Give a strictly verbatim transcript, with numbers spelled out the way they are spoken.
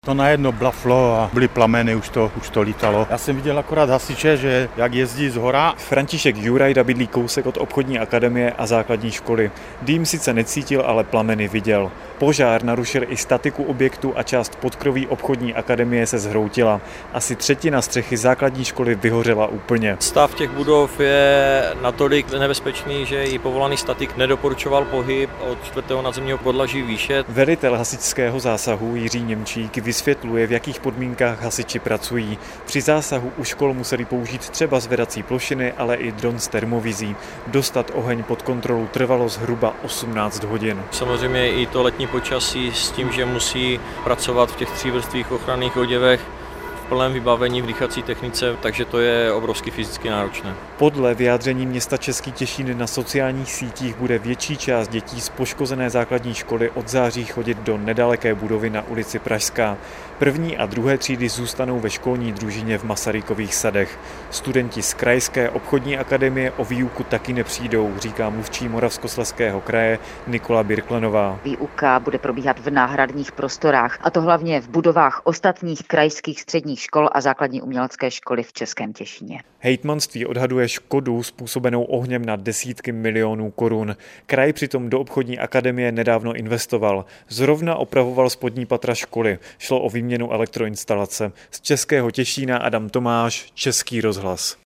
To najednou blaflo a byly plameny, už to, už to lítalo. Já jsem viděl akorát hasiče, že jak jezdí z hora. František Jurajda bydlí kousek od obchodní akademie a základní školy. Dým sice necítil, ale plameny viděl. Požár narušil i statiku objektu a část podkroví obchodní akademie se zhroutila. Asi třetina střechy základní školy vyhořela úplně. Stav těch budov je natolik nebezpečný, že i povolaný statik nedoporučoval pohyb od čtvrtého nadzemního podlaží výše. Velitel hasičského zásahu Jiří Němčík vysvětluje, v jakých podmínkách hasiči pracují. Při zásahu u škol museli použít třeba zvedací plošiny, ale i dron s termovizí. Dostat oheň pod kontrolu trvalo zhruba osmnáct hodin. Samozřejmě i to letní počasí s tím, že musí pracovat v těch třívrstvých ochranných oděvech, v plném vybavení v dýchací technice, takže to je obrovsky fyzicky náročné. Podle vyjádření města Český Těšín na sociálních sítích bude větší část dětí z poškozené základní školy od září chodit do nedaleké budovy na ulici Pražská. První a druhé třídy zůstanou ve školní družině v Masarykových sadech. Studenti z krajské obchodní akademie o výuku taky nepřijdou, říká mluvčí Moravskoslezského kraje Nikola Birklenová. Výuka bude probíhat v náhradních prostorách, a to hlavně v budovách ostatních krajských středních škol a základní umělecké školy v Českém Těšíně. Hejtmanství odhaduje škodu způsobenou ohněm na desítky milionů korun. Kraj přitom do obchodní akademie nedávno investoval. Zrovna opravoval spodní patra školy. Šlo o výměnu elektroinstalace. Z Českého Těšína Adam Tomáš, Český rozhlas.